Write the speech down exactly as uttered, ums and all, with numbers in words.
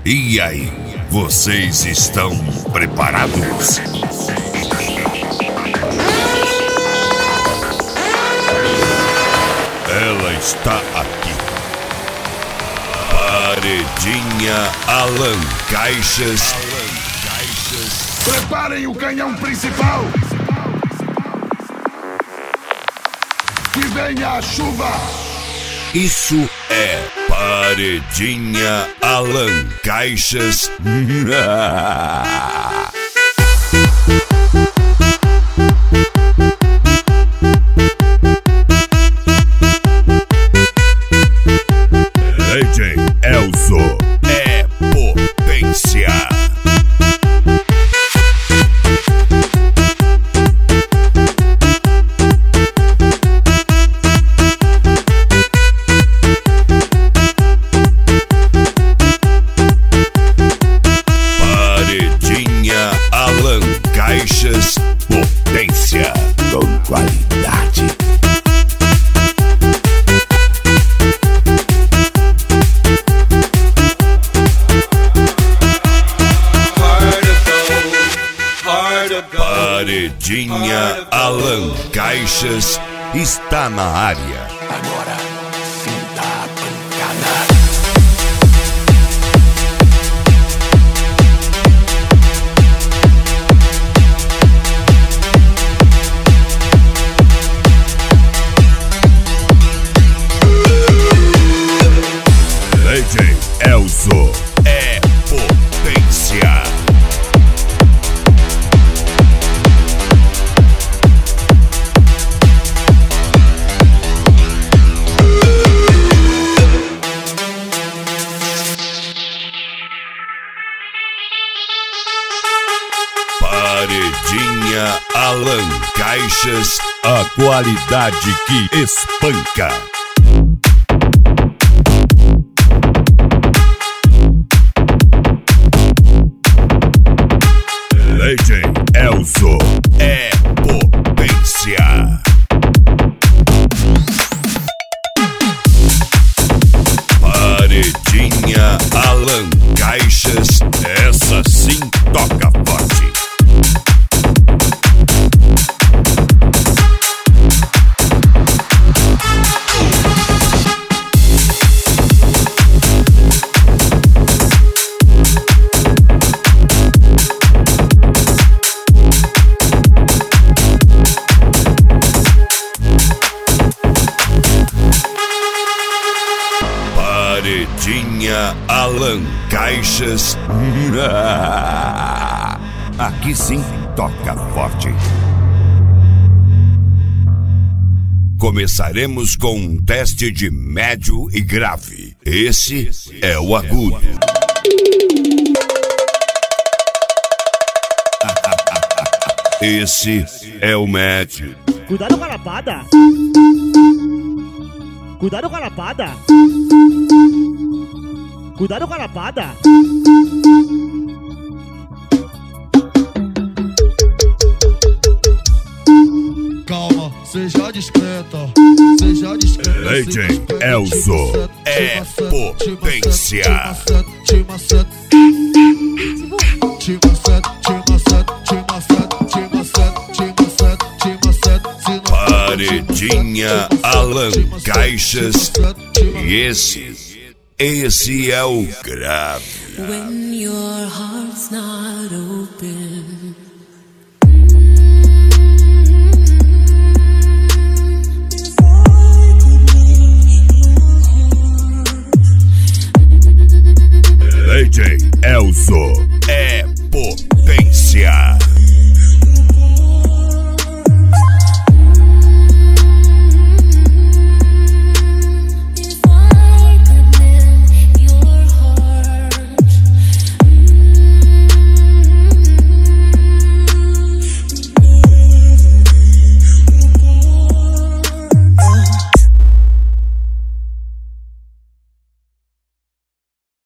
E aí, vocês estão preparados? Ela está aqui. Paredinha Alan Caixas. Preparem o canhão principal. Que venha a chuva. Isso é Paredinha Alan Caixas. D J Elzo é potência. Paredinha Alan Caixas, potência com qualidade. Paredinha Alan Caixas está na área. Agora sim dá pancada. D J Elzo é potência. Paredinha Alan Caixas, a qualidade que espanca. D J Elzo é potência. Paredinha Alan Caixas, essa sim toca forte. Paredinha Alan Caixas. Aqui sim toca forte. Começaremos com um teste de médio e grave. Esse é o agudo. Esse é o médio. Cuidado com a lapada. Cuidado com a lapada. Cuidado com a lapada. Calma, seja discreta, seja discreta. D J Elzo é potência. Paredinha Alan Caixas. E esse Esse é o grave. When your heart's not open. D J Elzo é